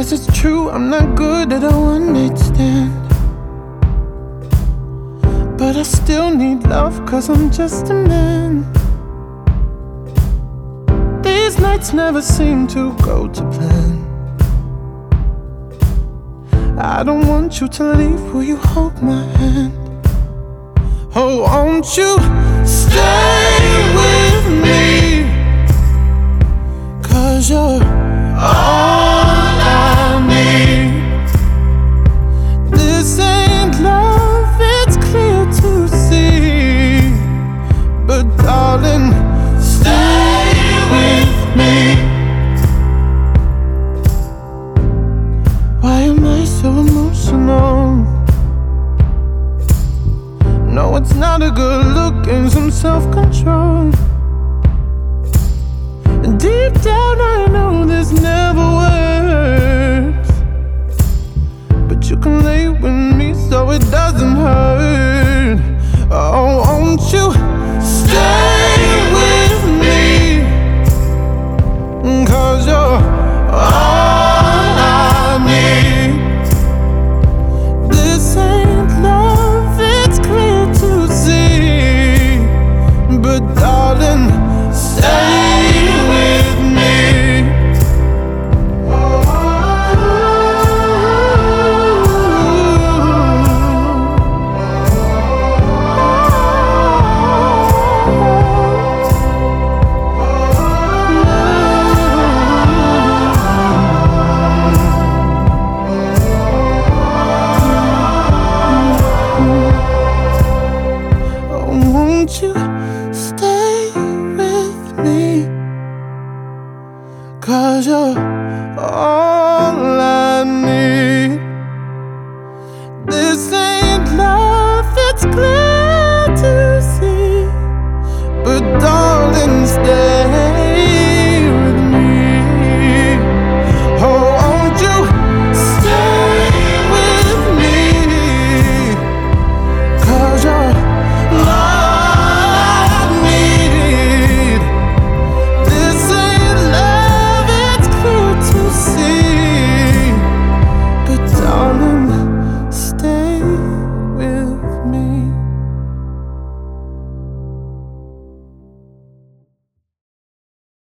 Yes, it's true, I'm not good at a one-night stand, but I still need love, 'cause I'm just a man. These nights never seem to go to plan. I don't want you to leave, will you hold my hand? Oh, won't you stay with me? 'Cause you're all I need. This ain't love, it's clear to see, but darling, stay with me. Why am I so emotional? No, it's not a good look, and some self-control. And deep down I know this never works, but you can lay with me so it doesn't hurt. Oh, won't you stay with me? 'Cause you're all I need. This ain't love, it's clear to see, but darling, stay with me. Oh, won't you